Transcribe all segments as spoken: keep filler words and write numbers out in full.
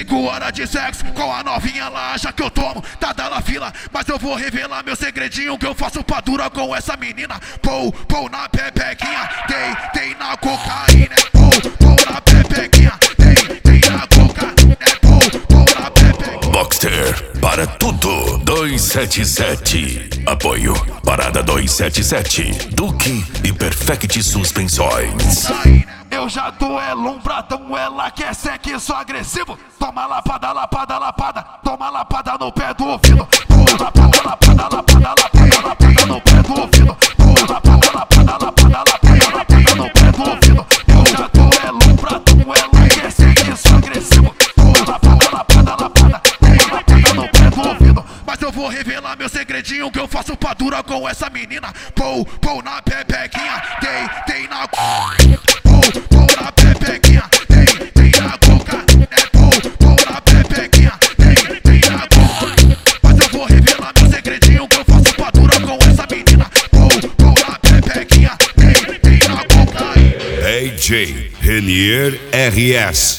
Cinco horas de sexo com a novinha, ela acha que eu tomo, tá dela fila. Mas eu vou revelar meu segredinho que eu faço pra dura com essa menina. Pou, pou na pepequinha, tem, tem na cocaína. Pou, pou na pepequinha, tem, tem na cocaína. Pou, pou na pepequinha. Boxster, para tudo, dois sete sete. Apoio, Parada dois sete sete. Duque e Perfect Suspensões. Eu já tô é lombradão, ela quer sexo agressivo. Toma lapada, lapada, lapada, toma lapada no pé do ouvido. Pô, lapada, lapada, lapada, lapada, lapada no pé do ouvido. Pô, lapada, lapada, lapada, lapada, lapada no pé do ouvido. Eu já tô é lombradão, ela quer sexo agressivo. Pô, lapada, lapada, lapada, toma lapada no pé do ouvido. Mas eu vou revelar meu segredinho que eu faço pra dura com essa menina. Pou, pou na pepequinha, tem, tem na... Pou na pepequinha, tem, tem na boca. É pou, pou na pepequinha, tem, tem na boca. Mas eu vou revelar meu segredinho que eu faço pra dura com essa menina. Pou, pou na pepequinha, tem, tem na boca. D J Renier R S.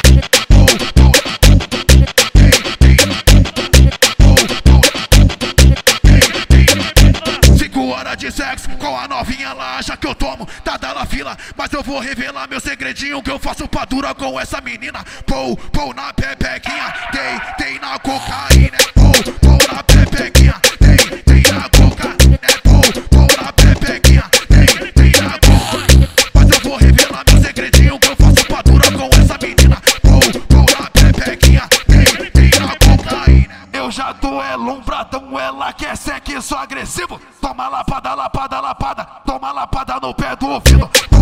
De sexo com a novinha, ela acha que eu tomo, tá dela fila. Mas eu vou revelar meu segredinho que eu faço pra dura com essa menina. Pou, pou na pepequinha, tem, tem na cocaína. Pou, pou na pepequinha, tem, tem na cocaína. Pou, pou na pepequinha, tem, tem na cocaína. Mas eu vou revelar meu segredinho que eu faço pra dura com essa menina. Pou, pou na pepequinha, tem, tem na cocaína. Eu já tô é lombradão, ela quer sexo agressivo. Toma lapada, lapada, lapada, toma lapada no pé do ouvido.